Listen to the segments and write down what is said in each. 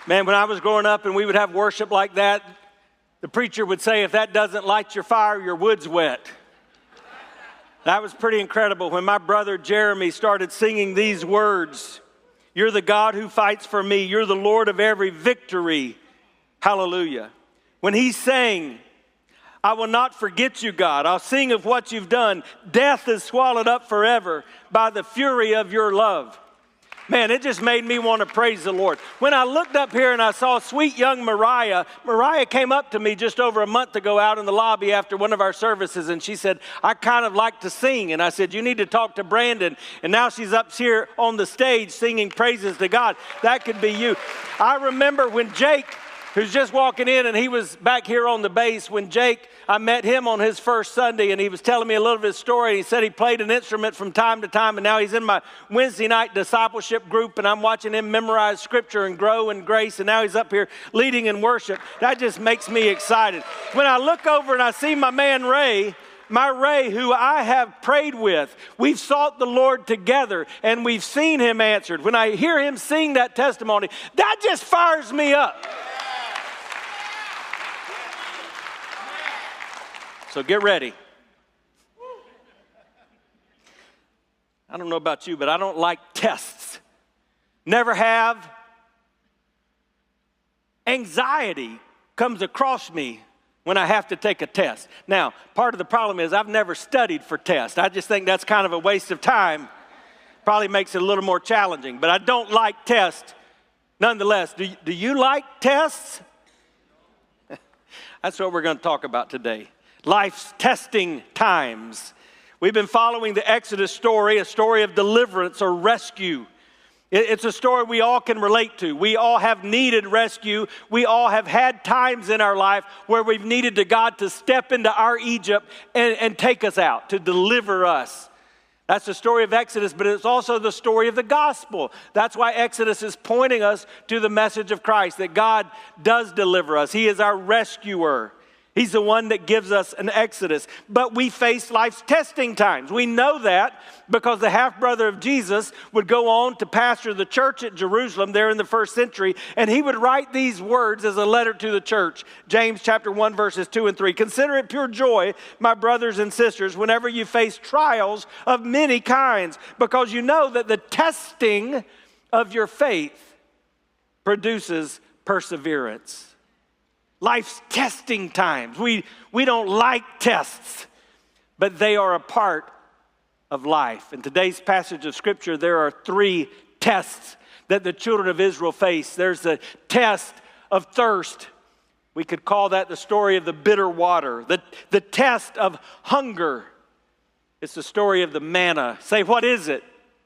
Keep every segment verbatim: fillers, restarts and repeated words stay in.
Man, when I was growing up and we would have worship like that, the preacher would say, if that doesn't light your fire, your wood's wet. That was pretty incredible. When my brother Jeremy started singing these words, you're the God who fights for me. You're the Lord of every victory. Hallelujah. When he sang, I will not forget you, God. I'll sing of what you've done. Death is swallowed up forever by the fury of your love. Man, it just made me want to praise the Lord. When I looked up here and I saw sweet young Mariah, Mariah came up to me just over a month ago out in the lobby after one of our services, and she said, I kind of like to sing. And I said, you need to talk to Brandon. And now she's up here on the stage singing praises to God. That could be you. I remember when Jake, who's just walking in, and he was back here on the bass, when Jake, I met him on his first Sunday, and he was telling me a little of his story. He said he played an instrument from time to time, and now he's in my Wednesday night discipleship group, and I'm watching him memorize scripture and grow in grace, and now he's up here leading in worship. That just makes me excited. When I look over and I see my man Ray, my Ray, who I have prayed with, we've sought the Lord together, and we've seen him answered. When I hear him sing that testimony, that just fires me up. So get ready. I don't know about you, but I don't like tests. Never have. Anxiety comes across me when I have to take a test. Now, part of the problem is I've never studied for tests. I just think that's kind of a waste of time. Probably makes it a little more challenging, but I don't like tests. Nonetheless, do, do you like tests? That's what we're going to talk about today. Life's testing times. We've been following the Exodus story, a story of deliverance or rescue. It's a story we all can relate to. We all have needed rescue. We all have had times in our life where we've needed to God to step into our Egypt and, and take us out, to deliver us. That's the story of Exodus, but it's also the story of the gospel. That's why Exodus is pointing us to the message of Christ, that God does deliver us. He is our rescuer. He's the one that gives us an exodus. But we face life's testing times. We know that because the half-brother of Jesus would go on to pastor the church at Jerusalem there in the first century, and he would write these words as a letter to the church. James chapter one, verses two and three. Consider it pure joy, my brothers and sisters, whenever you face trials of many kinds, because you know that the testing of your faith produces perseverance. Life's testing times. We, we don't like tests, but they are a part of life. In today's passage of Scripture, there are three tests that the children of Israel face. There's the test of thirst. We could call that the story of the bitter water. The, the test of hunger. It's the story of the manna. Say, what is it?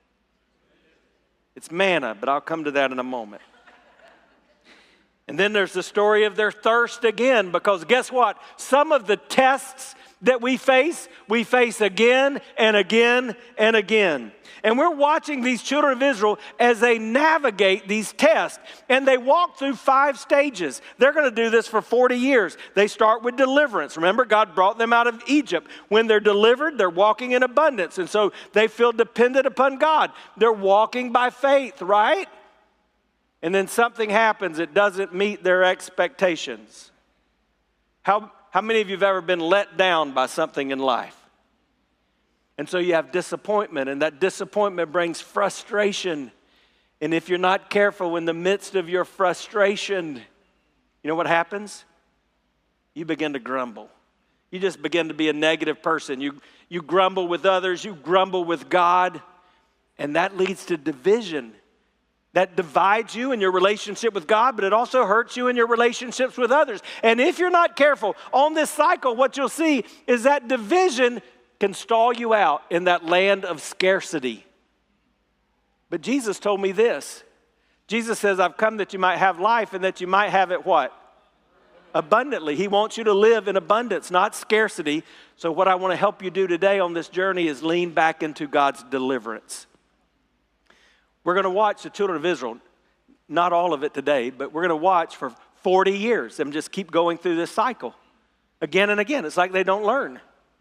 It's manna, but I'll come to that in a moment. And then there's the story of their thirst again, because guess what? Some of the tests that we face, we face again and again and again. And we're watching these children of Israel as they navigate these tests. And they walk through five stages. They're going to do this for forty years. They start with deliverance. Remember, God brought them out of Egypt. When they're delivered, they're walking in abundance. And so they feel dependent upon God. They're walking by faith, right? And then something happens, it doesn't meet their expectations. How, how many of you have ever been let down by something in life? And so you have disappointment, and that disappointment brings frustration. And if you're not careful in the midst of your frustration, you know what happens? You begin to grumble. You just begin to be a negative person. You, you grumble with others, you grumble with God, and that leads to division. That divides you in your relationship with God, but it also hurts you in your relationships with others. And if you're not careful on this cycle, what you'll see is that division can stall you out in that land of scarcity. But Jesus told me this. Jesus says, I've come that you might have life and that you might have it what? Abundantly. He wants you to live in abundance, not scarcity. So what I want to help you do today on this journey is lean back into God's deliverance. We're going to watch the children of Israel, not all of it today, but we're going to watch for forty years them just keep going through this cycle again and again. It's like they don't learn.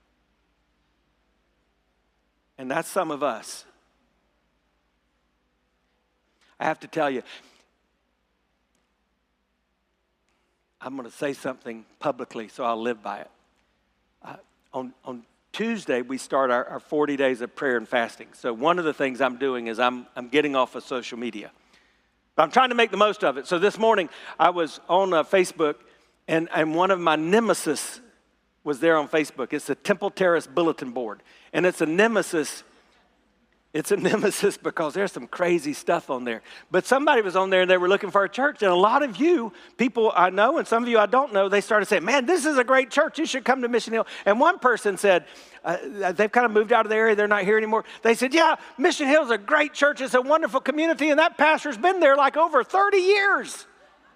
And that's some of us. I have to tell you, I'm going to say something publicly, so I'll live by it. Uh, on, on Tuesday, we start our, our forty days of prayer and fasting. So one of the things I'm doing is I'm, I'm getting off of social media. But I'm trying to make the most of it. So this morning, I was on uh, Facebook, and, and one of my nemesis was there on Facebook. It's the Temple Terrace Bulletin Board. And it's a nemesis. It's a nemesis because there's some crazy stuff on there. But somebody was on there and they were looking for a church. And a lot of you, people I know and some of you I don't know, they started saying, man, this is a great church. You should come to Mission Hill. And one person said, uh, they've kind of moved out of the area. They're not here anymore. They said, yeah, Mission Hill is a great church. It's a wonderful community. And that pastor's been there like over thirty years.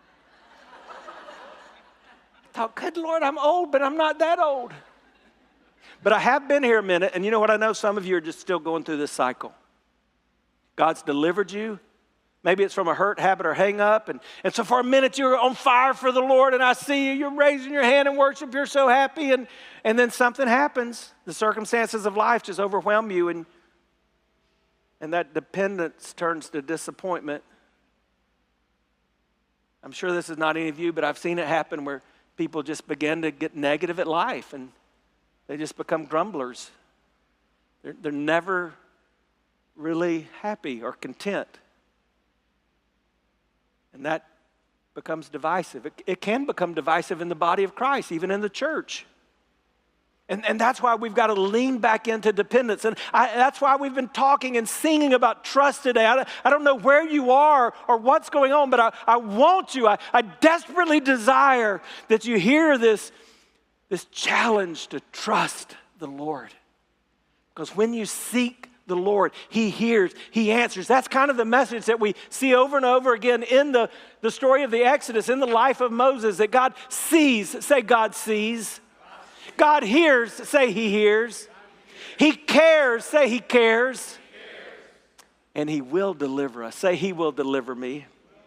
I thought, good Lord, I'm old, but I'm not that old. But I have been here a minute, and you know what? I know some of you are just still going through this cycle. God's delivered you. Maybe it's from a hurt, habit, or hang up. And, and so for a minute, you're on fire for the Lord, and I see you. You're raising your hand in worship. You're so happy. And, and then something happens. The circumstances of life just overwhelm you, and, and that dependence turns to disappointment. I'm sure this is not any of you, but I've seen it happen where people just begin to get negative at life, and they just become grumblers. They're, they're never really happy or content. And that becomes divisive. It, it can become divisive in the body of Christ, even in the church. And, and that's why we've got to lean back into dependence. And I, that's why we've been talking and singing about trust today. I, I don't know where you are or what's going on, but I, I want you, I, I desperately desire that you hear this This challenge to trust the Lord. Because when you seek the Lord, He hears, He answers. That's kind of the message that we see over and over again in the, the story of the Exodus, in the life of Moses, that God sees. Say, God sees. God hears. Say, He hears. He cares. Say, He cares. And He will deliver us. Say, He will deliver me.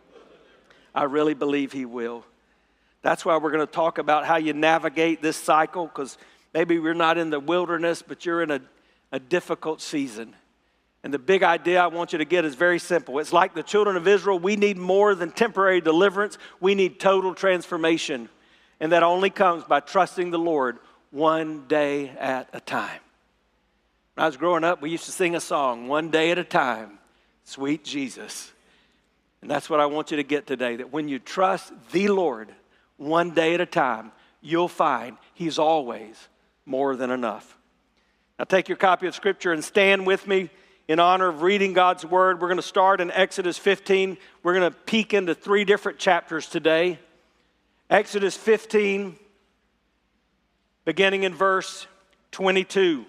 I really believe He will. That's why we're going to talk about how you navigate this cycle, because maybe we're not in the wilderness, but you're in a, a difficult season. And the big idea I want you to get is very simple. It's like the children of Israel. We need more than temporary deliverance. We need total transformation. And that only comes by trusting the Lord one day at a time. When I was growing up, we used to sing a song, one day at a time, sweet Jesus. And that's what I want you to get today, that when you trust the Lord, one day at a time, you'll find He's always more than enough. Now take your copy of Scripture and stand with me in honor of reading God's Word. We're going to start in Exodus fifteen. We're going to peek into three different chapters today. Exodus fifteen, beginning in verse twenty-two.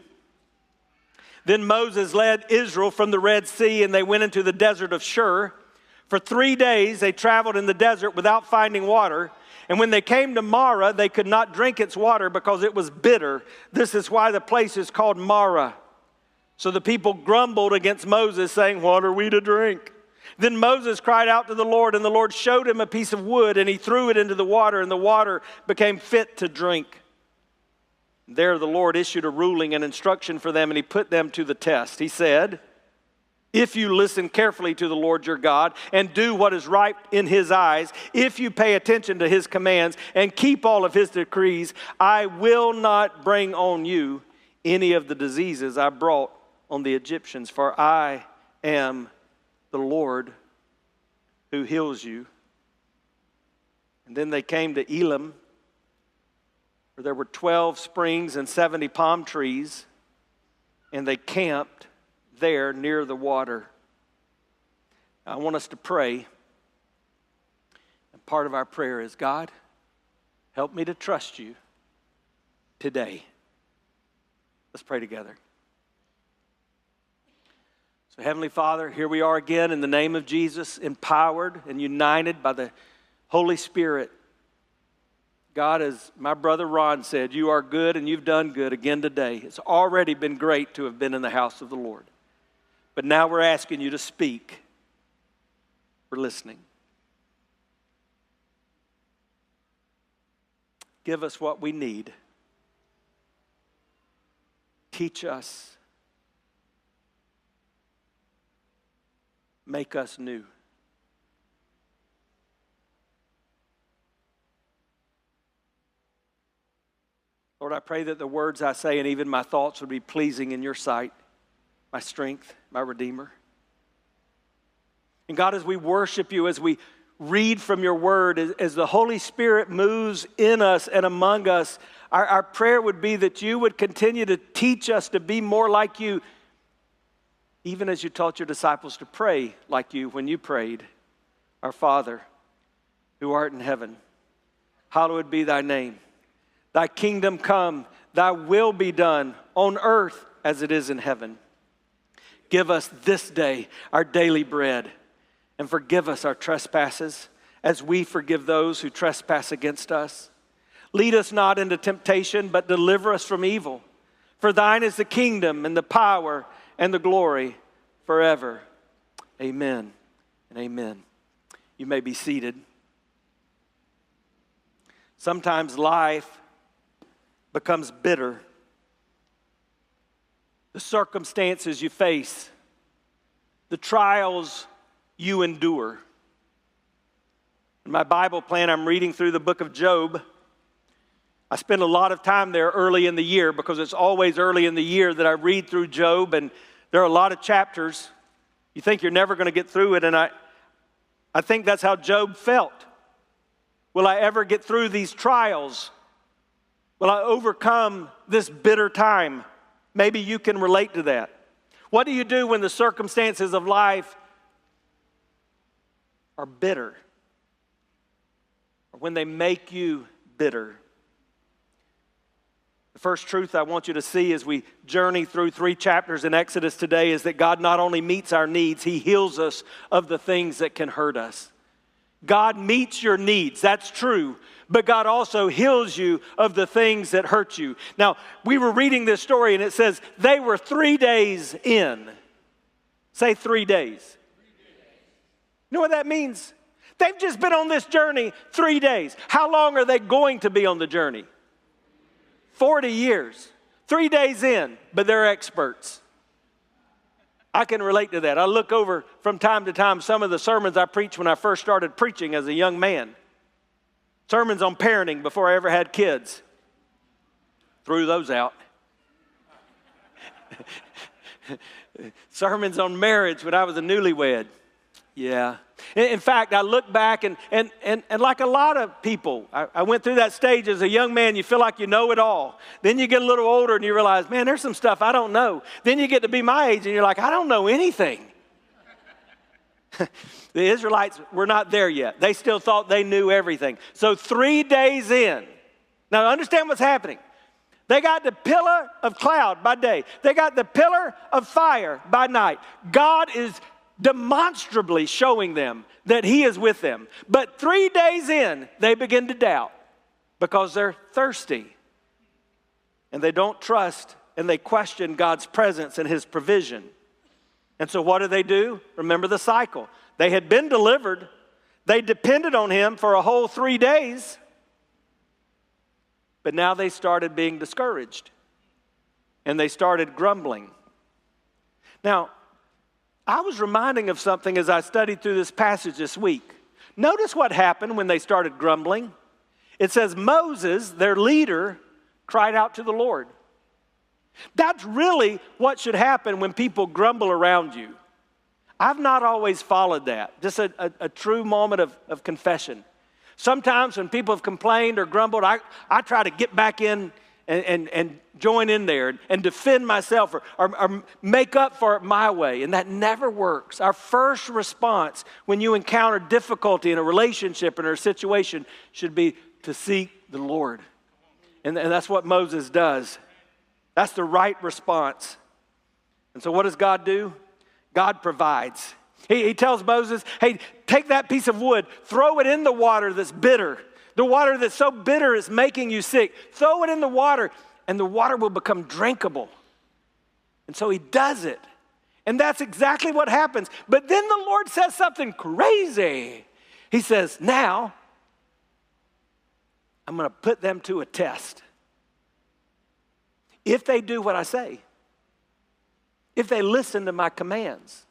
Then Moses led Israel from the Red Sea, and they went into the desert of Shur. For three days they traveled in the desert without finding water. And when they came to Marah, they could not drink its water because it was bitter. This is why the place is called Marah. So the people grumbled against Moses, saying, what are we to drink? Then Moses cried out to the Lord, and the Lord showed him a piece of wood, and he threw it into the water, and the water became fit to drink. There the Lord issued a ruling and instruction for them, and He put them to the test. He said, if you listen carefully to the Lord your God and do what is right in His eyes, if you pay attention to His commands and keep all of His decrees, I will not bring on you any of the diseases I brought on the Egyptians, for I am the Lord who heals you. And then they came to Elim, where there were twelve springs and seventy palm trees, and they camped there near the water. I want us to pray. And part of our prayer is, God, help me to trust You today. Let's pray together. So Heavenly Father, here we are again in the name of Jesus, empowered and united by the Holy Spirit. God, as my brother Ron said, You are good and You've done good again today. It's already been great to have been in the house of the Lord. But now we're asking You to speak. We're listening. Give us what we need. Teach us. Make us new. Lord, I pray that the words I say and even my thoughts would be pleasing in your sight, my strength, my Redeemer. And God, as we worship you, as we read from your word, as, as the Holy Spirit moves in us and among us, our, our prayer would be that you would continue to teach us to be more like you, even as you taught your disciples to pray like you when you prayed. Our Father, who art in heaven, hallowed be thy name. Thy kingdom come, thy will be done on earth as it is in heaven. Give us this day our daily bread, and forgive us our trespasses as we forgive those who trespass against us. Lead us not into temptation, but deliver us from evil. For thine is the kingdom and the power and the glory forever. Amen and amen. You may be seated. Sometimes life becomes bitter. The circumstances you face, the trials you endure. In my Bible plan, I'm reading through the book of Job. I spend a lot of time there early in the year because it's always early in the year that I read through Job, and there are a lot of chapters. You think you're never going to get through it, and I, I think that's how Job felt. Will I ever get through these trials? Will I overcome this bitter time? Maybe you can relate to that. What do you do when the circumstances of life are bitter? Or when they make you bitter? The first truth I want you to see as we journey through three chapters in Exodus today is that God not only meets our needs, He heals us of the things that can hurt us. God meets your needs, that's true, but God also heals you of the things that hurt you. Now, we were reading this story and it says they were three days in. Say three days. You know what that means? They've just been on this journey three days. How long are they going to be on the journey? forty years. Three days in, but they're experts. I can relate to that. I look over from time to time some of the sermons I preached when I first started preaching as a young man. Sermons on parenting before I ever had kids. Threw those out. Sermons on marriage when I was a newlywed. Yeah. In fact, I look back and, and, and, and like a lot of people, I, I went through that stage as a young man. You feel like you know it all. Then you get a little older and you realize, man, there's some stuff I don't know. Then you get to be my age and you're like, I don't know anything. The Israelites were not there yet. They still thought they knew everything. So three days in. Now understand what's happening. They got the pillar of cloud by day. They got the pillar of fire by night. God is demonstrably showing them that He is with them. But three days in, they begin to doubt because they're thirsty. And they don't trust and they question God's presence and His provision. And so what do they do? Remember the cycle. They had been delivered. They depended on Him for a whole three days. But now they started being discouraged. And they started grumbling. Now, I was reminding of something as I studied through this passage this week. Notice what happened when they started grumbling. It says Moses, their leader, cried out to the Lord. That's really what should happen when people grumble around you. I've not always followed that. Just a, a, a true moment of, of confession. Sometimes when people have complained or grumbled, I, I try to get back in and, and, and join in there and, and defend myself or, or, or make up for it my way. And that never works. Our first response when you encounter difficulty in a relationship or a situation should be to seek the Lord. And, and that's what Moses does. That's the right response. And so what does God do? God provides. He, he tells Moses, hey, take that piece of wood, throw it in the water that's bitter. The water that's so bitter it's making you sick. Throw it in the water and the water will become drinkable. And so he does it. And that's exactly what happens. But then the Lord says something crazy. He says, now I'm going to put them to a test. If they do what I say, if they listen to my commands,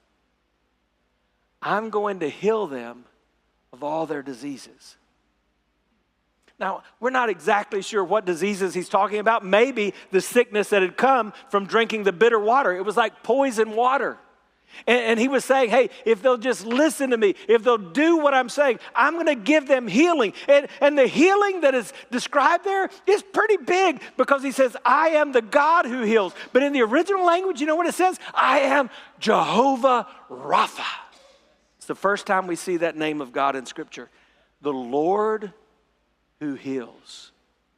I'm going to heal them of all their diseases. Now, we're not exactly sure what diseases he's talking about. Maybe the sickness that had come from drinking the bitter water. It was like poison water. And, and he was saying, hey, if they'll just listen to me, if they'll do what I'm saying, I'm going to give them healing. And, and the healing that is described there is pretty big because he says, I am the God who heals. But in the original language, you know what it says? I am Jehovah Rapha. It's the first time we see that name of God in Scripture. The Lord who heals.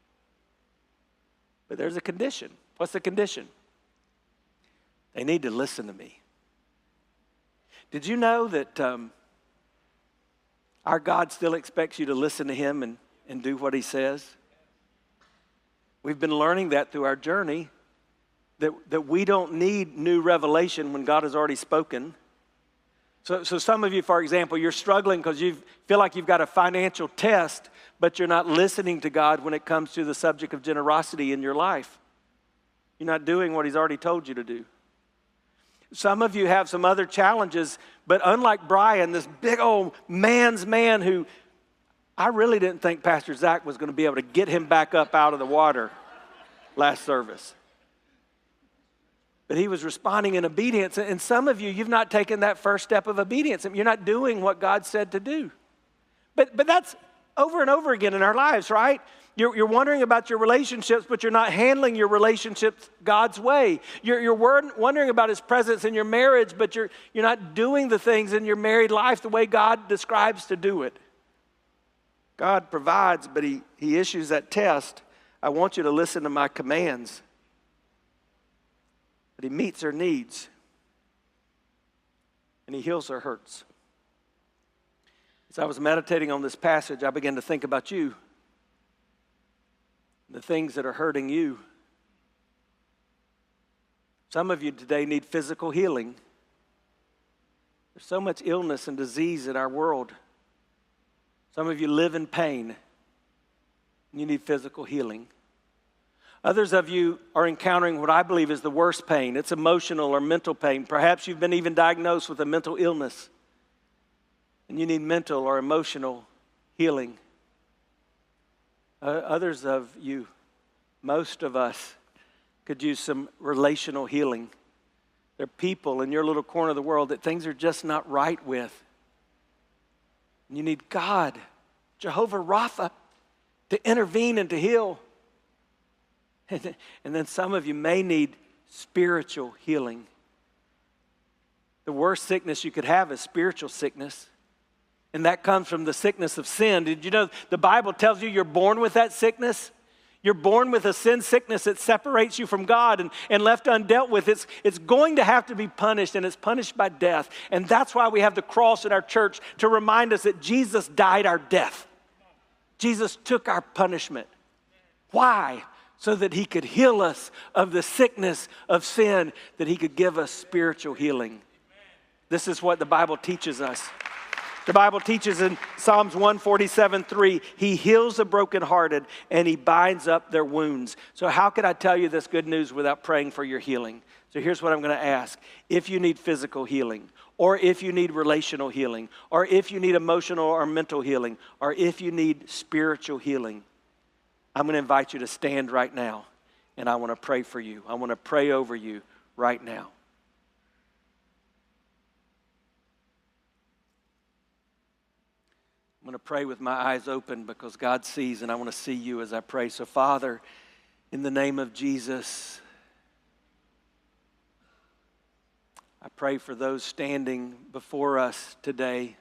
But there's a condition. What's the condition? They need to listen to me. Did you know that um, our God still expects you to listen to him and, and do what he says? We've been learning that through our journey, that, that we don't need new revelation when God has already spoken. So, so some of you, for example, you're struggling because you feel like you've got a financial test, but you're not listening to God when it comes to the subject of generosity in your life. You're not doing what he's already told you to do. Some of you have some other challenges, but unlike Brian, this big old man's man who, I really didn't think Pastor Zach was going to be able to get him back up out of the water last service. But he was responding in obedience. And some of you, you've not taken that first step of obedience. You're not doing what God said to do. But, but that's over and over again in our lives, right? You're, you're wondering about your relationships, but you're not handling your relationships God's way. You're, you're wondering about his presence in your marriage, but you're, you're not doing the things in your married life the way God describes to do it. God provides, but he, he issues that test. I want you to listen to my commands. But he meets her needs. And he heals her hurts. As I was meditating on this passage, I began to think about you. The things that are hurting you. Some of you today need physical healing. There's so much illness and disease in our world. Some of you live in pain. And you need physical healing. Others of you are encountering what I believe is the worst pain. It's emotional or mental pain. Perhaps you've been even diagnosed with a mental illness. And you need mental or emotional healing. Uh, others of you, most of us, could use some relational healing. There are people in your little corner of the world that things are just not right with. And you need God, Jehovah Rapha, to intervene and to heal. And, and then some of you may need spiritual healing. The worst sickness you could have is spiritual sickness. And that comes from the sickness of sin. Did you know the Bible tells you you're born with that sickness? You're born with a sin sickness that separates you from God, and, and left undealt with, it's, it's going to have to be punished, and it's punished by death. And that's why we have the cross in our church, to remind us that Jesus died our death. Jesus took our punishment. Why? So that he could heal us of the sickness of sin, that he could give us spiritual healing. This is what the Bible teaches us. The Bible teaches in Psalms one forty-seven, three, he heals the brokenhearted and he binds up their wounds. So how could I tell you this good news without praying for your healing? So here's what I'm going to ask. If you need physical healing, or if you need relational healing, or if you need emotional or mental healing, or if you need spiritual healing, I'm going to invite you to stand right now, and I want to pray for you. I want to pray over you right now. I'm going to pray with my eyes open because God sees, and I want to see you as I pray. So, Father, in the name of Jesus, I pray for those standing before us today.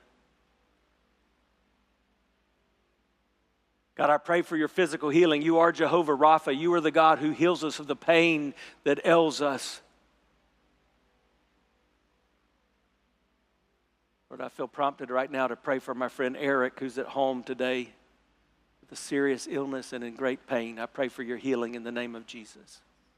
God, I pray for your physical healing. You are Jehovah Rapha. You are the God who heals us of the pain that ails us. Lord, I feel prompted right now to pray for my friend Eric, who's at home today with a serious illness and in great pain. I pray for your healing in the name of Jesus.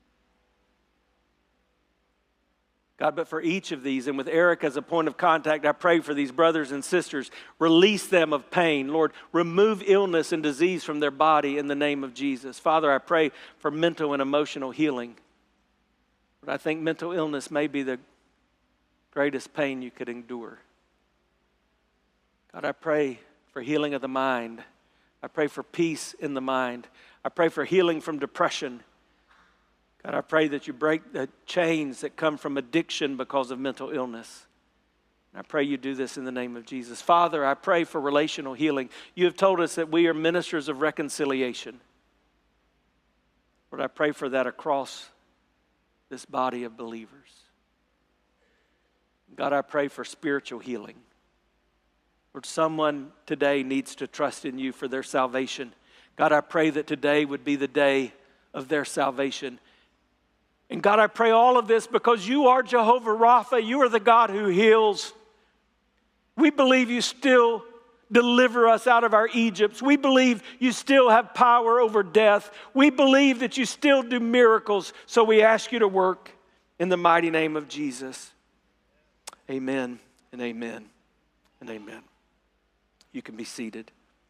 God, but for each of these, and with Eric as a point of contact, I pray for these brothers and sisters. Release them of pain. Lord, remove illness and disease from their body in the name of Jesus. Father, I pray for mental and emotional healing. But I think mental illness may be the greatest pain you could endure. God, I pray for healing of the mind. I pray for peace in the mind. I pray for healing from depression. God, I pray that you break the chains that come from addiction because of mental illness. And I pray you do this in the name of Jesus. Father, I pray for relational healing. You have told us that we are ministers of reconciliation. Lord, I pray for that across this body of believers. God, I pray for spiritual healing. Lord, someone today needs to trust in you for their salvation. God, I pray that today would be the day of their salvation. And God, I pray all of this because you are Jehovah Rapha. You are the God who heals. We believe you still deliver us out of our Egypts. We believe you still have power over death. We believe that you still do miracles. So we ask you to work in the mighty name of Jesus. Amen and amen and amen. You can be seated.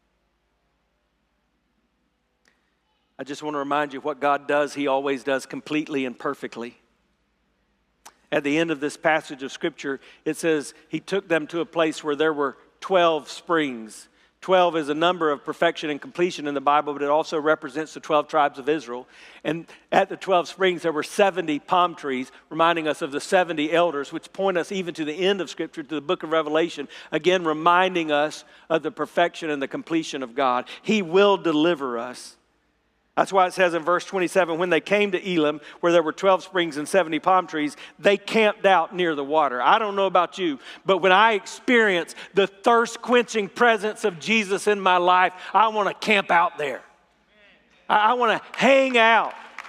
I just want to remind you what God does, He always does completely and perfectly. At the end of this passage of Scripture, it says He took them to a place where there were twelve springs. twelve is a number of perfection and completion in the Bible, but it also represents the twelve tribes of Israel. And at the twelve springs, there were seventy palm trees, reminding us of the seventy elders, which point us even to the end of Scripture, to the book of Revelation, again reminding us of the perfection and the completion of God. He will deliver us. That's why it says in verse twenty-seven, when they came to Elim, where there were twelve springs and seventy palm trees, they camped out near the water. I don't know about you, but when I experience the thirst-quenching presence of Jesus in my life, I want to camp out there. I, I want to hang out.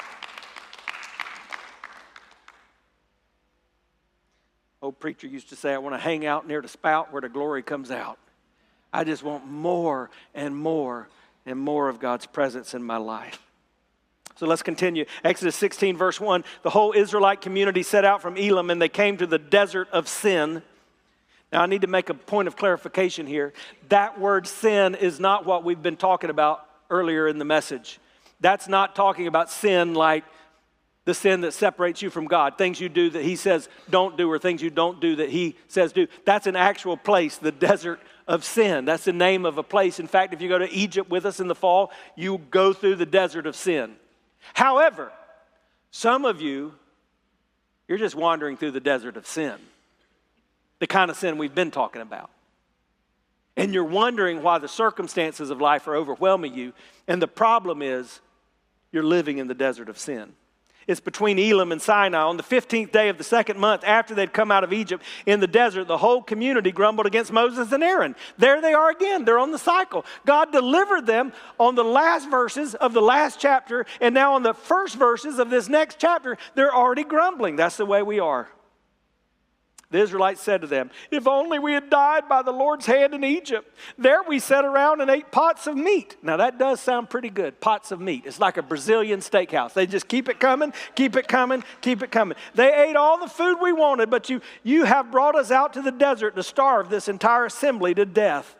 Old preacher used to say, I want to hang out near the spout where the glory comes out. I just want more and more and more of God's presence in my life. So let's continue. Exodus sixteen, verse one, the whole Israelite community set out from Elim and they came to the desert of Sin. Now I need to make a point of clarification here. That word sin is not what we've been talking about earlier in the message. That's not talking about sin like the sin that separates you from God, things you do that He says don't do or things you don't do that He says do. That's an actual place, the desert of Sin. That's the name of a place. In fact, if you go to Egypt with us in the fall, you go through the desert of sin. However, some of you, you're just wandering through the desert of sin, the kind of sin we've been talking about. And you're wondering why the circumstances of life are overwhelming you. And the problem is you're living in the desert of sin. It's between Elim and Sinai. On the fifteenth day of the second month after they'd come out of Egypt in the desert, the whole community grumbled against Moses and Aaron. There they are again. They're on the cycle. God delivered them on the last verses of the last chapter, and now on the first verses of this next chapter, they're already grumbling. That's the way we are. The Israelites said to them, if only we had died by the Lord's hand in Egypt. There we sat around and ate pots of meat. Now that does sound pretty good, pots of meat. It's like a Brazilian steakhouse. They just keep it coming, keep it coming, keep it coming. They ate all the food we wanted, but you, you have brought us out to the desert to starve this entire assembly to death.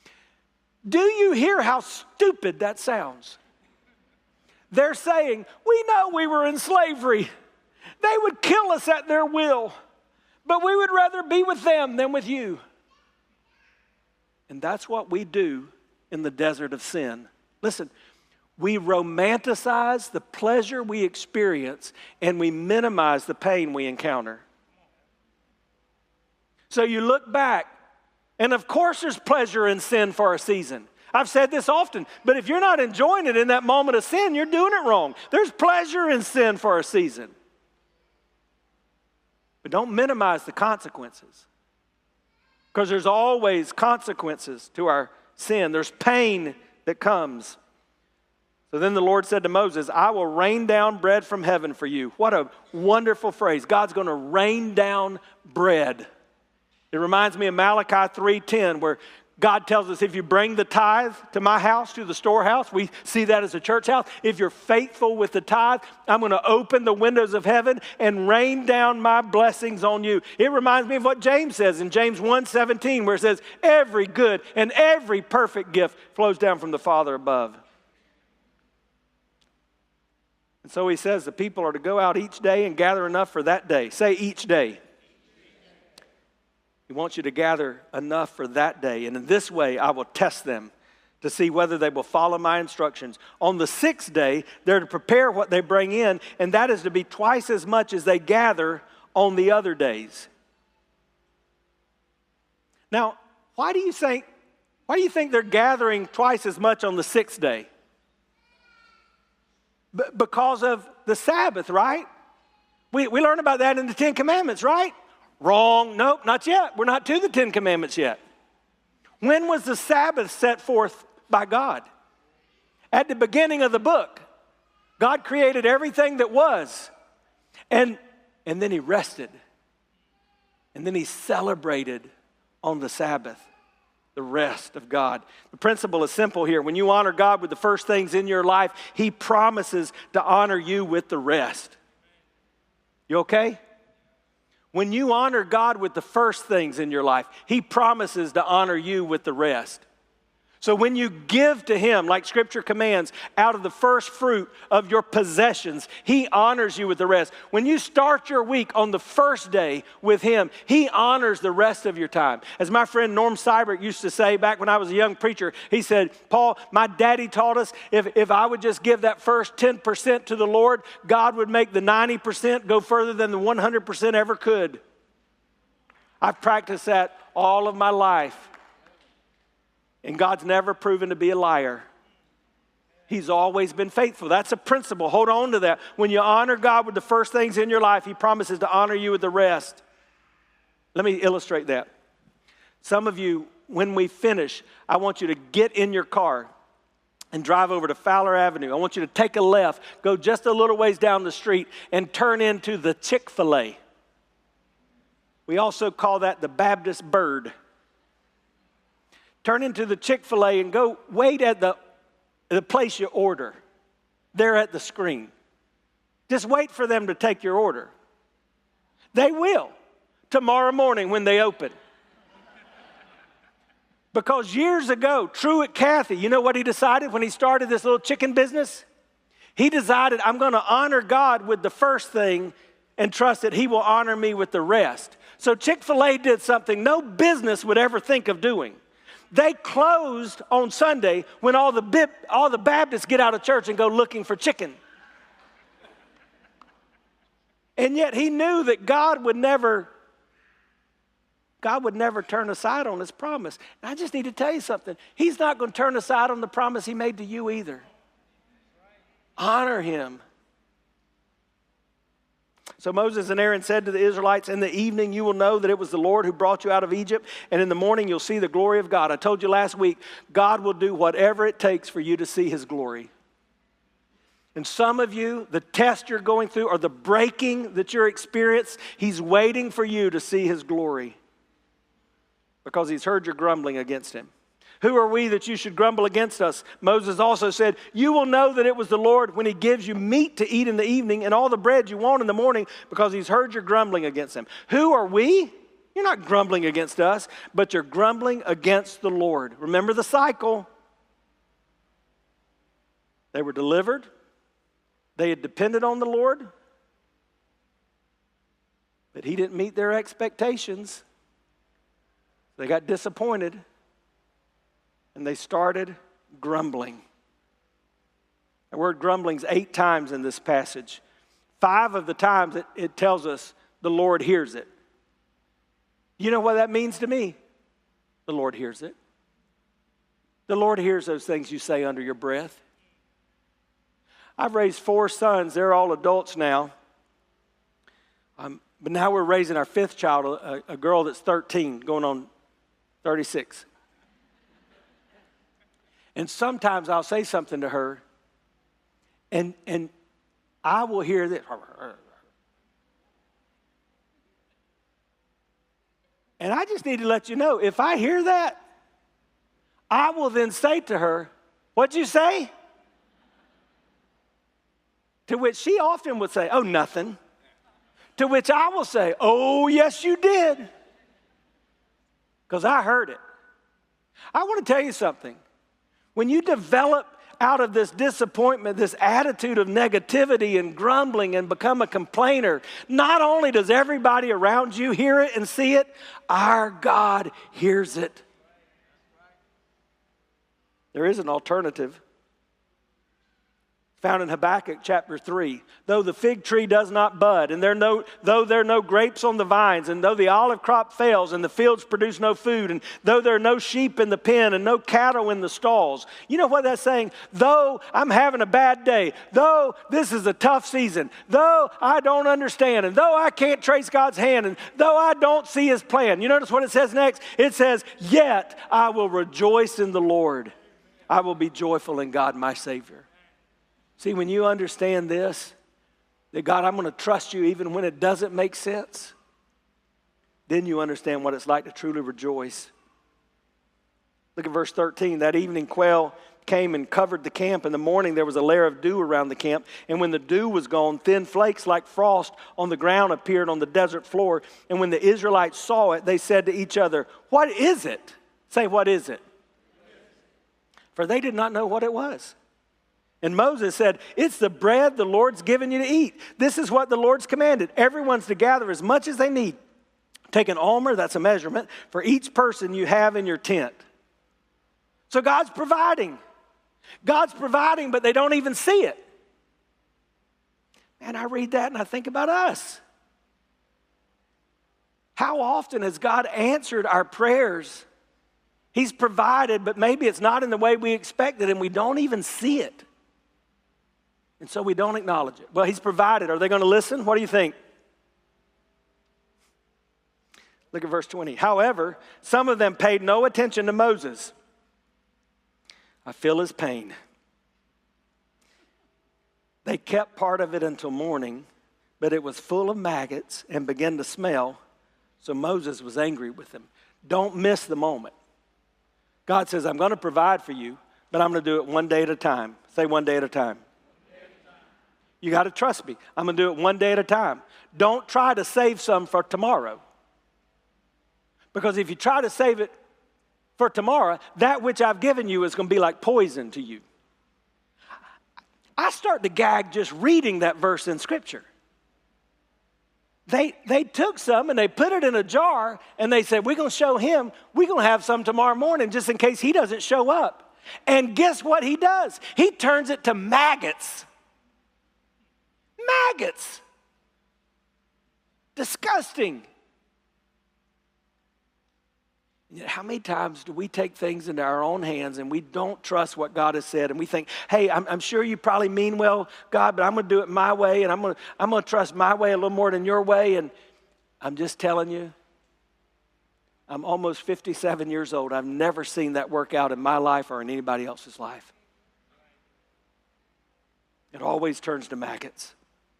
Do you hear how stupid that sounds? They're saying, we know we were in slavery. They would kill us at their will. But we would rather be with them than with you. And that's what we do in the desert of sin. Listen, we romanticize the pleasure we experience and we minimize the pain we encounter. So you look back, and of course there's pleasure in sin for a season. I've said this often, but if you're not enjoying it in that moment of sin, you're doing it wrong. There's pleasure in sin for a season. But don't minimize the consequences, because there's always consequences to our sin. There's pain that comes. So then the Lord said to Moses, I will rain down bread from heaven for you. What a wonderful phrase. God's going to rain down bread. It reminds me of Malachi three ten, where God tells us if you bring the tithe to my house, to the storehouse, we see that as a church house. If you're faithful with the tithe, I'm going to open the windows of heaven and rain down my blessings on you. It reminds me of what James says in James one seventeen, where it says, every good and every perfect gift flows down from the Father above. And so he says the people are to go out each day and gather enough for that day. Say each day. He wants you to gather enough for that day. And in this way, I will test them to see whether they will follow my instructions. On the sixth day, they're to prepare what they bring in, and that is to be twice as much as they gather on the other days. Now, why do you think, why do you think they're gathering twice as much on the sixth day? B- because of the Sabbath, right? We, we learn about that in the Ten Commandments, right? Wrong. Nope, not yet. We're not to the Ten Commandments yet. When was the Sabbath set forth by God? At the beginning of the book. God created everything that was. And, and then he rested. And then he celebrated on the Sabbath, the rest of God. The principle is simple here. When you honor God with the first things in your life, he promises to honor you with the rest. You okay? When you honor God with the first things in your life, he promises to honor you with the rest. So when you give to him, like Scripture commands, out of the first fruit of your possessions, he honors you with the rest. When you start your week on the first day with him, he honors the rest of your time. As my friend Norm Seibert used to say back when I was a young preacher, he said, Paul, my daddy taught us if, if I would just give that first ten percent to the Lord, God would make the ninety percent go further than the one hundred percent ever could. I've practiced that all of my life. And God's never proven to be a liar. He's always been faithful. That's a principle. Hold on to that. When you honor God with the first things in your life, he promises to honor you with the rest. Let me illustrate that. Some of you, when we finish, I want you to get in your car and drive over to Fowler Avenue. I want you to take a left, go just a little ways down the street, and turn into the Chick-fil-A. We also call that the Baptist Bird. Turn into the Chick-fil-A and go wait at the, the place you order. They're at the screen. Just wait for them to take your order. They will tomorrow morning when they open. Because years ago, Truett Cathy, you know what he decided when he started this little chicken business? He decided, I'm going to honor God with the first thing and trust that he will honor me with the rest. So Chick-fil-A did something no business would ever think of doing. They closed on Sunday when all the, Bib, all the Baptists get out of church and go looking for chicken. And yet he knew that God would never, God would never turn aside on his promise. And I just need to tell you something. He's not going to turn aside on the promise he made to you either. Honor him. So Moses and Aaron said to the Israelites, in the evening you will know that it was the Lord who brought you out of Egypt, and in the morning you'll see the glory of God. I told you last week, God will do whatever it takes for you to see his glory. And some of you, the test you're going through or the breaking that you're experiencing, he's waiting for you to see his glory because he's heard your grumbling against him. Who are we that you should grumble against us? Moses also said, you will know that it was the Lord when he gives you meat to eat in the evening and all the bread you want in the morning because he's heard your grumbling against him. Who are we? You're not grumbling against us, but you're grumbling against the Lord. Remember the cycle. They were delivered. They had depended on the Lord, but he didn't meet their expectations. They got disappointed. And they started grumbling. The word grumbling is eight times in this passage. Five of the times it, it tells us the Lord hears it. You know what that means to me? The Lord hears it. The Lord hears those things you say under your breath. I've raised four sons. They're all adults now. Um, but now we're raising our fifth child, a, a girl that's thirteen, going on thirty-six. And sometimes I'll say something to her, and, and I will hear this. And I just need to let you know, if I hear that, I will then say to her, what'd you say? To which she often would say, oh, nothing. To which I will say, oh, yes, you did. Because I heard it. I want to tell you something. When you develop out of this disappointment, this attitude of negativity and grumbling and become a complainer, not only does everybody around you hear it and see it, our God hears it. There is an alternative. Found in Habakkuk chapter three. Though the fig tree does not bud, and there no, though there are no grapes on the vines, and though the olive crop fails, and the fields produce no food, and though there are no sheep in the pen, and no cattle in the stalls. You know what that's saying? Though I'm having a bad day, though this is a tough season, though I don't understand, and though I can't trace God's hand, and though I don't see his plan. You notice what it says next? It says, yet I will rejoice in the Lord. I will be joyful in God my Savior. See, when you understand this, that God, I'm going to trust you even when it doesn't make sense, then you understand what it's like to truly rejoice. Look at verse thirteen. That evening quail came and covered the camp. In the morning there was a layer of dew around the camp. And when the dew was gone, thin flakes like frost on the ground appeared on the desert floor. And when the Israelites saw it, they said to each other, what is it? Say, what is it? For they did not know what it was. And Moses said, it's the bread the Lord's given you to eat. This is what the Lord's commanded. Everyone's to gather as much as they need. Take an omer, that's a measurement, for each person you have in your tent. So God's providing. God's providing, but they don't even see it. And I read that and I think about us. How often has God answered our prayers? He's provided, but maybe it's not in the way we expected and we don't even see it. And so we don't acknowledge it. Well, he's provided. Are they going to listen? What do you think? Look at verse twenty. However, some of them paid no attention to Moses. I feel his pain. They kept part of it until morning, but it was full of maggots and began to smell. So Moses was angry with them. Don't miss the moment. God says, I'm going to provide for you, but I'm going to do it one day at a time. Say one day at a time. You got to trust me. I'm going to do it one day at a time. Don't try to save some for tomorrow. Because if you try to save it for tomorrow, that which I've given you is going to be like poison to you. I start to gag just reading that verse in Scripture. They, they took some and they put it in a jar and they said, we're going to show him, we're going to have some tomorrow morning just in case he doesn't show up. And guess what he does? He turns it to maggots. Maggots. Disgusting. Yet how many times do we take things into our own hands and we don't trust what God has said, and we think, hey, I'm, I'm sure you probably mean well, God, but I'm going to do it my way, and I'm going to, I'm going to trust my way a little more than your way. And I'm just telling you, I'm almost fifty-seven years old. I've never seen that work out in my life or in anybody else's life. It always turns to maggots.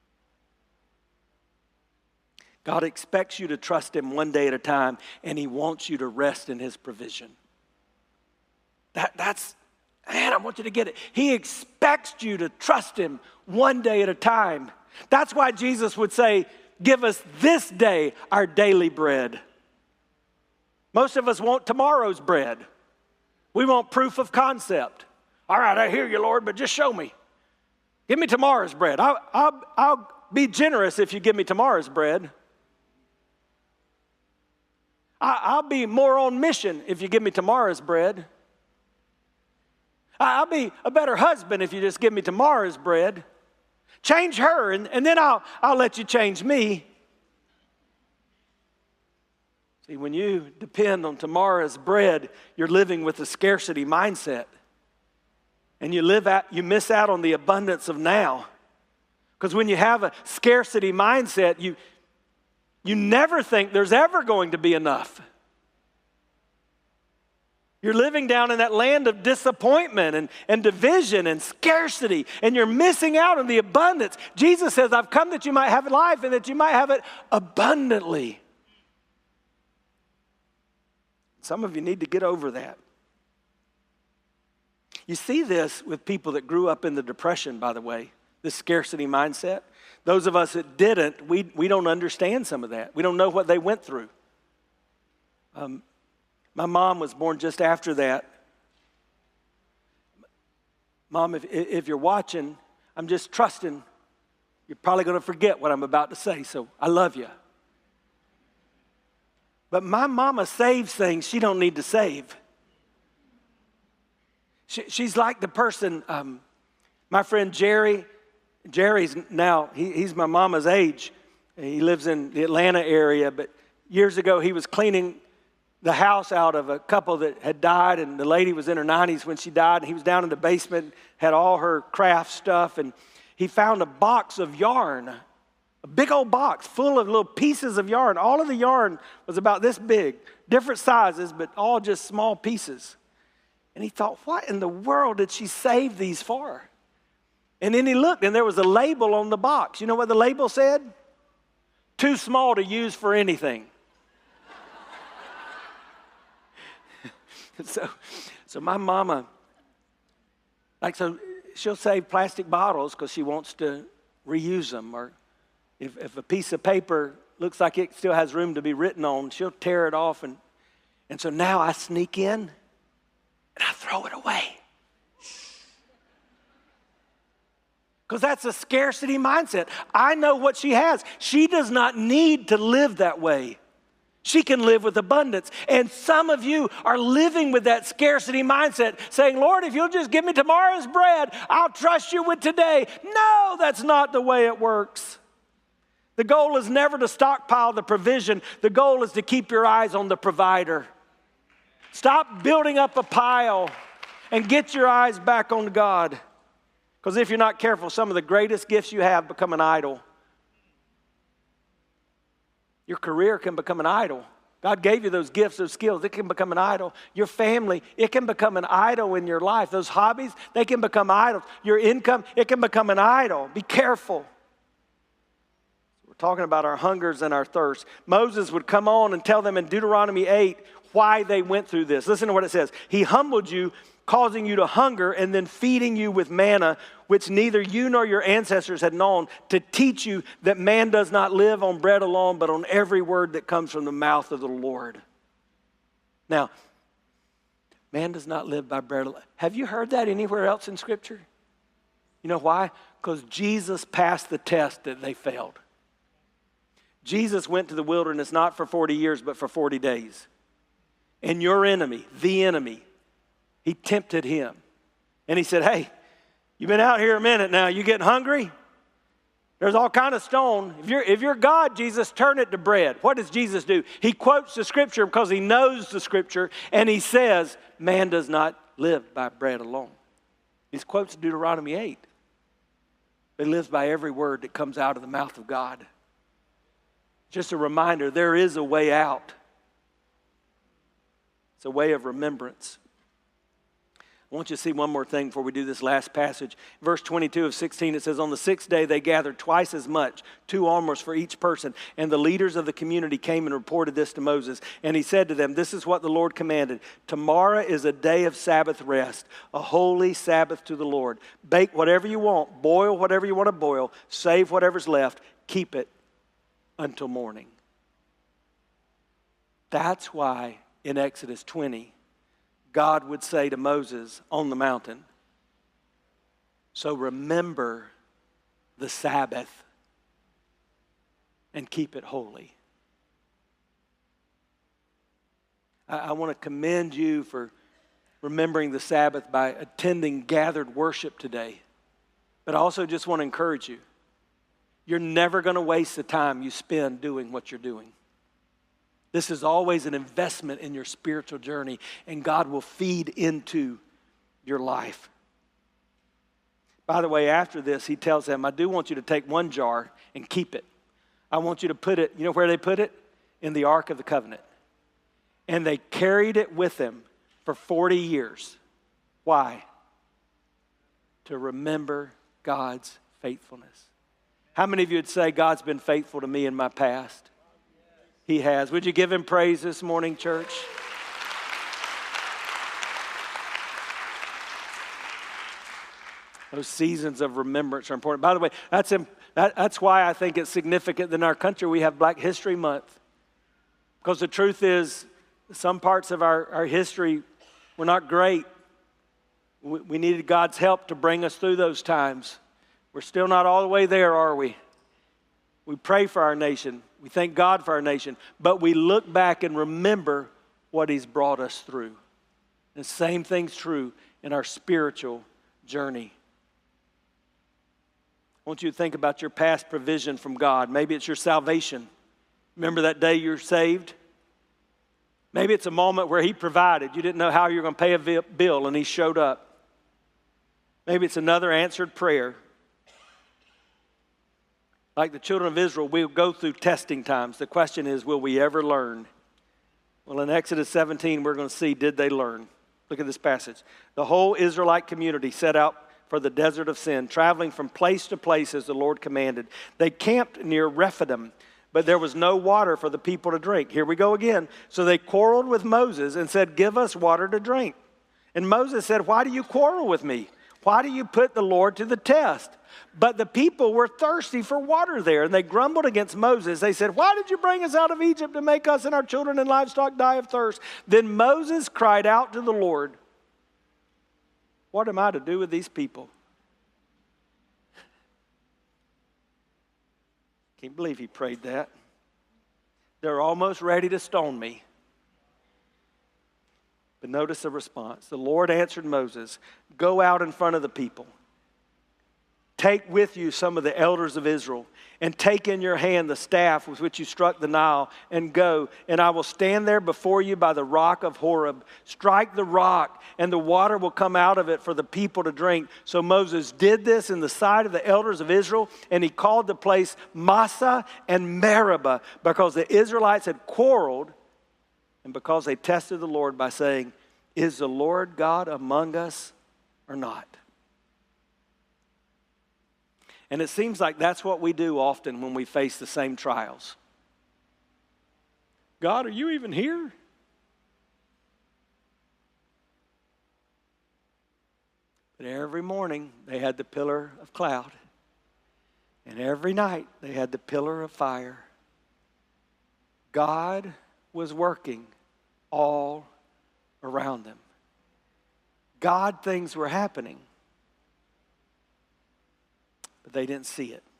God expects you to trust him one day at a time, and he wants you to rest in his provision. That, that's, man, I want you to get it. He expects you to trust him one day at a time. That's why Jesus would say, give us this day our daily bread. Most of us want tomorrow's bread. We want proof of concept. All right, I hear you, Lord, but just show me. Give me tomorrow's bread. I'll, I'll, I'll be generous if you give me tomorrow's bread. I'll be more on mission if you give me tomorrow's bread. I'll be a better husband if you just give me tomorrow's bread. Change her, and, and then I'll, I'll let you change me. See, when you depend on tomorrow's bread, you're living with a scarcity mindset. And you live out, you miss out on the abundance of now. Because when you have a scarcity mindset, you You never think there's ever going to be enough. You're living down in that land of disappointment and, and division and scarcity, and you're missing out on the abundance. Jesus says, I've come that you might have life and that you might have it abundantly. Some of you need to get over that. You see this with people that grew up in the Depression, by the way, this scarcity mindset. Those of us that didn't, we, we don't understand some of that. We don't know what they went through. Um, my mom was born just after that. Mom, if, if you're watching, I'm just trusting you're probably going to forget what I'm about to say, so I love you. But my mama saves things she don't need to save. She, she's like the person, um, my friend Jerry, Jerry's now, he, he's my mama's age. He lives in the Atlanta area, but years ago he was cleaning the house out of a couple that had died, and the lady was in her nineties when she died, and he was down in the basement, had all her craft stuff, and he found a box of yarn, a big old box full of little pieces of yarn. All of the yarn was about this big, different sizes, but all just small pieces. And he thought, what in the world did she save these for? And then he looked, and there was a label on the box. You know what the label said? Too small to use for anything. so, so my mama, like, so she'll save plastic bottles because she wants to reuse them. Or if, if a piece of paper looks like it still has room to be written on, she'll tear it off. And, and so now I sneak in, and I throw it away. Because that's a scarcity mindset. I know what she has. She does not need to live that way. She can live with abundance. And some of you are living with that scarcity mindset, saying, Lord, if you'll just give me tomorrow's bread, I'll trust you with today. No, that's not the way it works. The goal is never to stockpile the provision. The goal is to keep your eyes on the provider. Stop building up a pile and get your eyes back on God. Because if you're not careful, some of the greatest gifts you have become an idol. Your career can become an idol. God gave you those gifts, those skills. It can become an idol. Your family, it can become an idol in your life. Those hobbies, they can become idols. Your income, it can become an idol. Be careful. We're talking about our hungers and our thirsts. Moses would come on and tell them in Deuteronomy eight why they went through this. Listen to what it says. He humbled you, causing you to hunger, and then feeding you with manna, which neither you nor your ancestors had known, to teach you that man does not live on bread alone, but on every word that comes from the mouth of the Lord. Now, man does not live by bread alone. Have you heard that anywhere else in Scripture? You know why? Because Jesus passed the test that they failed. Jesus went to the wilderness not for forty years, but for forty days. And your enemy, the enemy, he tempted him. And he said, hey, you've been out here a minute now. You getting hungry? There's all kind of stone. If you're, if you're God, Jesus, turn it to bread. What does Jesus do? He quotes the Scripture because he knows the Scripture. And he says, man does not live by bread alone. He quotes Deuteronomy eight. He lives by every word that comes out of the mouth of God. Just a reminder, there is a way out. It's a way of remembrance. I want you to see one more thing before we do this last passage. Verse twenty-two of sixteen, it says, on the sixth day they gathered twice as much, two almers for each person. And the leaders of the community came and reported this to Moses. And he said to them, this is what the Lord commanded. Tomorrow is a day of Sabbath rest, a holy Sabbath to the Lord. Bake whatever you want, boil whatever you want to boil, save whatever's left, keep it until morning. That's why in Exodus twenty, God would say to Moses on the mountain, so remember the Sabbath and keep it holy. I, I want to commend you for remembering the Sabbath by attending gathered worship today. But I also just want to encourage you. You're never going to waste the time you spend doing what you're doing. This is always an investment in your spiritual journey, and God will feed into your life. By the way, after this, he tells them, I do want you to take one jar and keep it. I want you to put it, you know where they put it? In the Ark of the Covenant. And they carried it with them for forty years. Why? To remember God's faithfulness. How many of you would say, God's been faithful to me in my past? He has. Would you give him praise this morning, church? Those seasons of remembrance are important. By the way, that's, that, that's why I think it's significant that in our country we have Black History Month. Because the truth is, some parts of our, our history were not great. We, we needed God's help to bring us through those times. We're still not all the way there, are we? We pray for our nation. We thank God for our nation. But we look back and remember what he's brought us through. The same thing's true in our spiritual journey. I want you to think about your past provision from God. Maybe it's your salvation. Remember that day you're saved? Maybe it's a moment where He provided. You didn't know how you were going to pay a bill, and He showed up. Maybe it's another answered prayer. Like the children of Israel, we'll go through testing times. The question is, will we ever learn? Well, in Exodus seventeen, we're going to see, did they learn? Look at this passage. The whole Israelite community set out for the desert of sin, traveling from place to place as the Lord commanded. They camped near Rephidim, but there was no water for the people to drink. Here we go again. So they quarreled with Moses and said, give us water to drink. And Moses said, why do you quarrel with me? Why do you put the Lord to the test? But the people were thirsty for water there, and they grumbled against Moses. They said, why did you bring us out of Egypt to make us and our children and livestock die of thirst? Then Moses cried out to the Lord, what am I to do with these people? Can't believe he prayed that. They're almost ready to stone me. But notice the response. The Lord answered Moses, go out in front of the people. Take with you some of the elders of Israel, and take in your hand the staff with which you struck the Nile, and go, and I will stand there before you by the rock of Horeb. Strike the rock, and the water will come out of it for the people to drink. So Moses did this in the sight of the elders of Israel, and he called the place Massah and Meribah, because the Israelites had quarreled, and because they tested the Lord by saying, is the Lord God among us or not? And it seems like that's what we do often when we face the same trials. God, are you even here? But every morning they had the pillar of cloud. And every night they had the pillar of fire. God was working all around them. God, things were happening. But they didn't see it.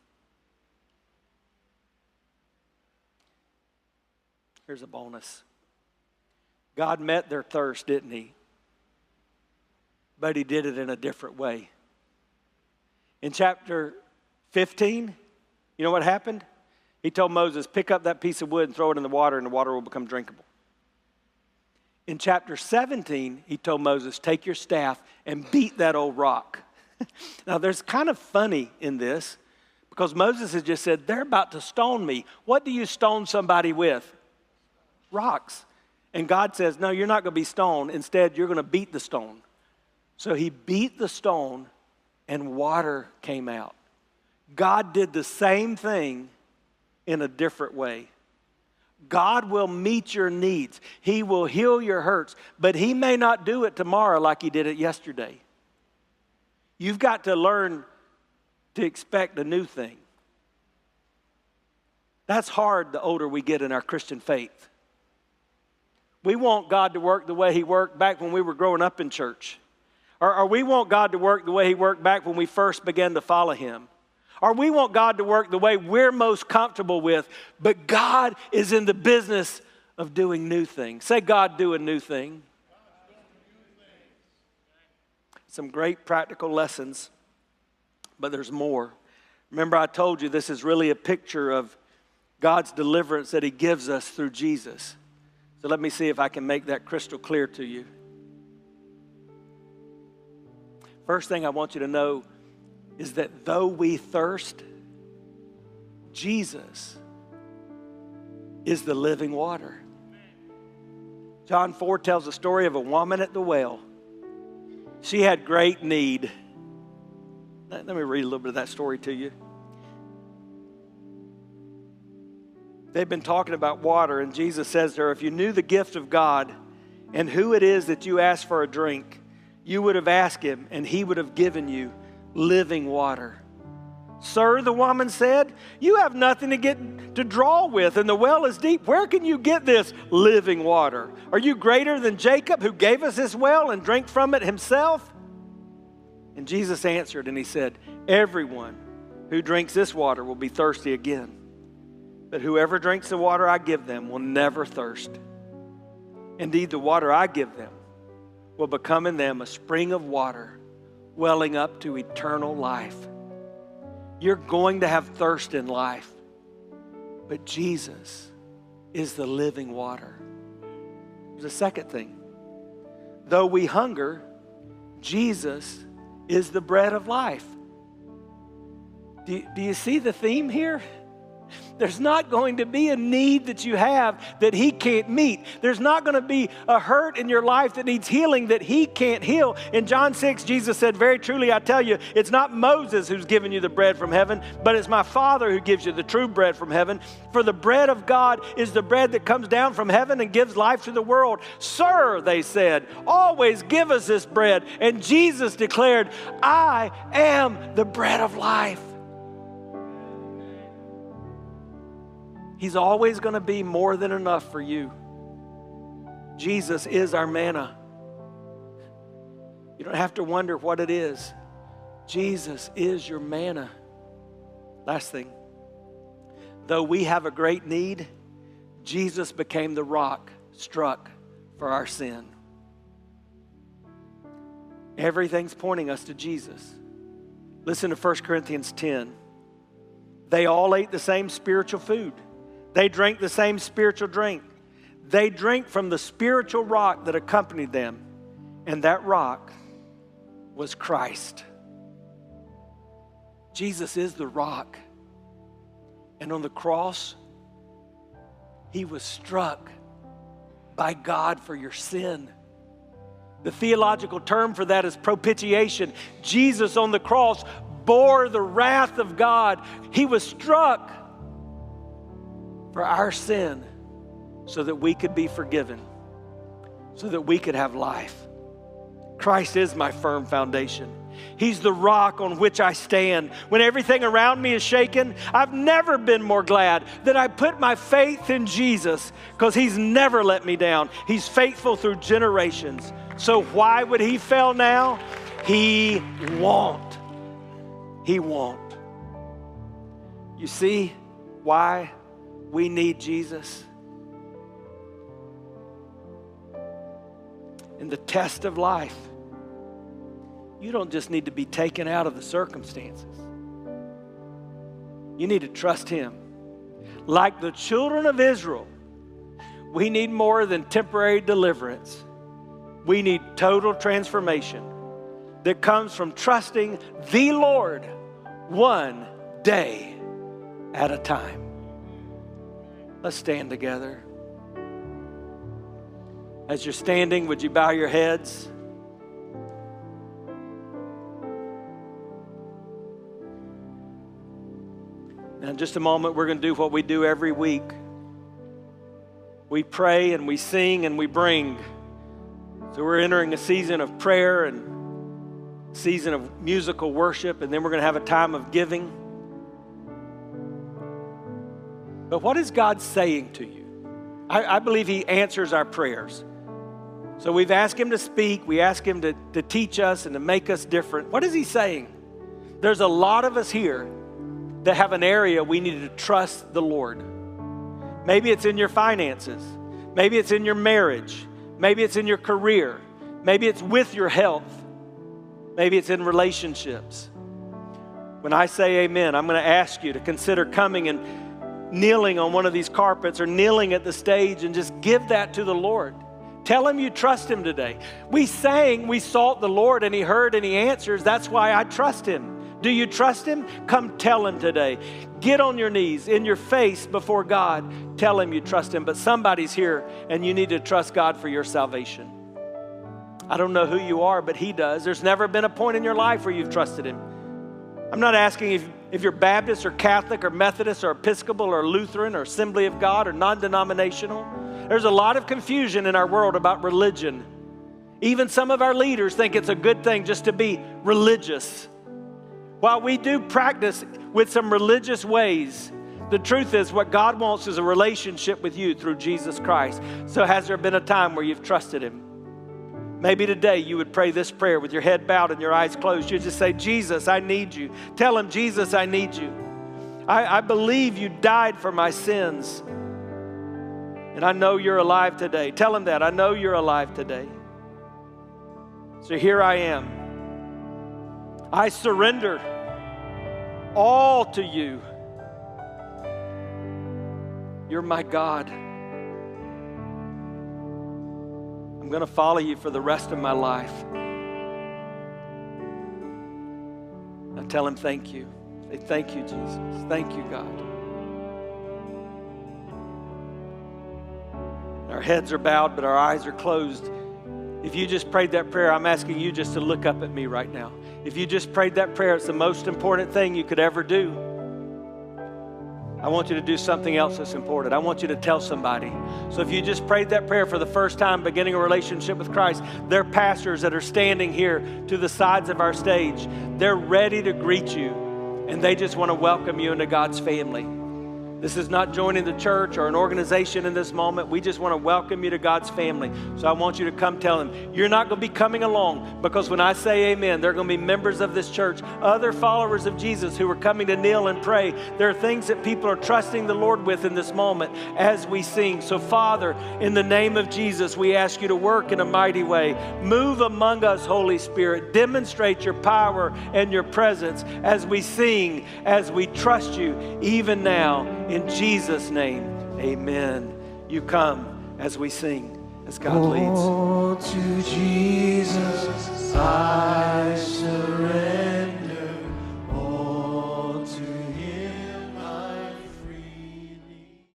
Here's a bonus. God met their thirst, didn't He? But He did it in a different way. In chapter fifteen, you know what happened? He told Moses, pick up that piece of wood and throw it in the water, and the water will become drinkable. In chapter seventeen, He told Moses, take your staff and beat that old rock. Now, there's kind of funny in this, because Moses has just said, they're about to stone me. What do you stone somebody with? Rocks. And God says, no, you're not going to be stoned. Instead, you're going to beat the stone. So He beat the stone, and water came out. God did the same thing in a different way. God will meet your needs. He will heal your hurts, but He may not do it tomorrow like He did it yesterday. You've got to learn to expect a new thing. That's hard the older we get in our Christian faith. We want God to work the way He worked back when we were growing up in church. Or, or we want God to work the way He worked back when we first began to follow Him. Or we want God to work the way we're most comfortable with. But God is in the business of doing new things. Say, God, do a new thing. Some great practical lessons, but there's more. Remember, I told you this is really a picture of God's deliverance that He gives us through Jesus. So let me see if I can make that crystal clear to you. First thing I want you to know is that though we thirst, Jesus is the living water. John four tells the story of a woman at the well. She had great need. Let me read a little bit of that story to you. They've been talking about water, and Jesus says to her, if you knew the gift of God and who it is that you ask for a drink, you would have asked Him, and He would have given you living water. Sir, the woman said, you have nothing to get to draw with, and the well is deep. Where can you get this living water? Are you greater than Jacob, who gave us this well and drank from it himself? And Jesus answered, and He said, everyone who drinks this water will be thirsty again. But whoever drinks the water I give them will never thirst. Indeed, the water I give them will become in them a spring of water welling up to eternal life. You're going to have thirst in life, but Jesus is the living water. There's a second thing. Though we hunger, Jesus is the bread of life. Do you, do you see the theme here? There's not going to be a need that you have that He can't meet. There's not going to be a hurt in your life that needs healing that He can't heal. In John six, Jesus said, very truly, I tell you, it's not Moses who's given you the bread from heaven, but it's my Father who gives you the true bread from heaven. For the bread of God is the bread that comes down from heaven and gives life to the world. Sir, they said, always give us this bread. And Jesus declared, I am the bread of life. He's always going to be more than enough for you. Jesus is our manna. You don't have to wonder what it is. Jesus is your manna. Last thing. Though we have a great need, Jesus became the rock struck for our sin. Everything's pointing us to Jesus. Listen to First Corinthians ten. They all ate the same spiritual food. They drank the same spiritual drink. They drank from the spiritual rock that accompanied them. And that rock was Christ. Jesus is the rock. And on the cross, He was struck by God for your sin. The theological term for that is propitiation. Jesus on the cross bore the wrath of God. He was struck for our sin so that we could be forgiven, so that we could have life. Christ is my firm foundation. He's the rock on which I stand. When everything around me is shaken, I've never been more glad that I put my faith in Jesus, because He's never let me down. He's faithful through generations. So why would He fail now? He won't. He won't. You see why we need Jesus? In the test of life, you don't just need to be taken out of the circumstances. You need to trust Him. Like the children of Israel, we need more than temporary deliverance. We need total transformation that comes from trusting the Lord one day at a time. Let's stand together. As you're standing, would you bow your heads? Now, in just a moment, we're going to do what we do every week. We pray and we sing and we bring. So we're entering a season of prayer and a season of musical worship, and then we're going to have a time of giving. But what is God saying to you? I, I believe He answers our prayers. So we've asked Him to speak. We ask Him to, to teach us and to make us different. What is He saying? There's a lot of us here that have an area we need to trust the Lord. Maybe it's in your finances. Maybe it's in your marriage. Maybe it's in your career. Maybe it's with your health. Maybe it's in relationships. When I say amen, I'm going to ask you to consider coming and kneeling on one of these carpets or kneeling at the stage and just give that to the Lord. Tell Him you trust Him today. We sang, we sought the Lord, and He heard and He answers. That's why I trust Him. Do you trust Him? Come tell Him today. Get on your knees, in your face before God. Tell Him you trust Him. But somebody's here and you need to trust God for your salvation. I don't know who you are, but He does. There's never been a point in your life where you've trusted Him. I'm not asking if, if you're Baptist or Catholic or Methodist or Episcopal or Lutheran or Assembly of God or non-denominational. There's a lot of confusion in our world about religion. Even some of our leaders think it's a good thing just to be religious. While we do practice with some religious ways, the truth is what God wants is a relationship with you through Jesus Christ. So has there been a time where you've trusted Him? Maybe today you would pray this prayer with your head bowed and your eyes closed. You just say, Jesus, I need you. Tell Him, Jesus, I need you. I, I believe you died for my sins. And I know you're alive today. Tell Him that. I know you're alive today. So here I am. I surrender all to you. You're my God. I'm going to follow you for the rest of my life. Now tell him thank you. Say thank you, Jesus. Thank you, God. Our heads are bowed, but our eyes are closed. If you just prayed that prayer, I'm asking you just to look up at me right now. If you just prayed that prayer, it's the most important thing you could ever do. I want you to do something else that's important. I want you to tell somebody. So if you just prayed that prayer for the first time, beginning a relationship with Christ, there are pastors that are standing here to the sides of our stage. They're ready to greet you, and they just want to welcome you into God's family. This is not joining the church or an organization in this moment. We just want to welcome you to God's family. So I want you to come tell them. You're not going to be coming along, because when I say amen, there are going to be members of this church, other followers of Jesus who are coming to kneel and pray. There are things that people are trusting the Lord with in this moment as we sing. So Father, in the name of Jesus, we ask you to work in a mighty way. Move among us, Holy Spirit. Demonstrate your power and your presence as we sing, as we trust you, even now. In Jesus' name, amen. You come as we sing, as God leads. Oh, to Jesus.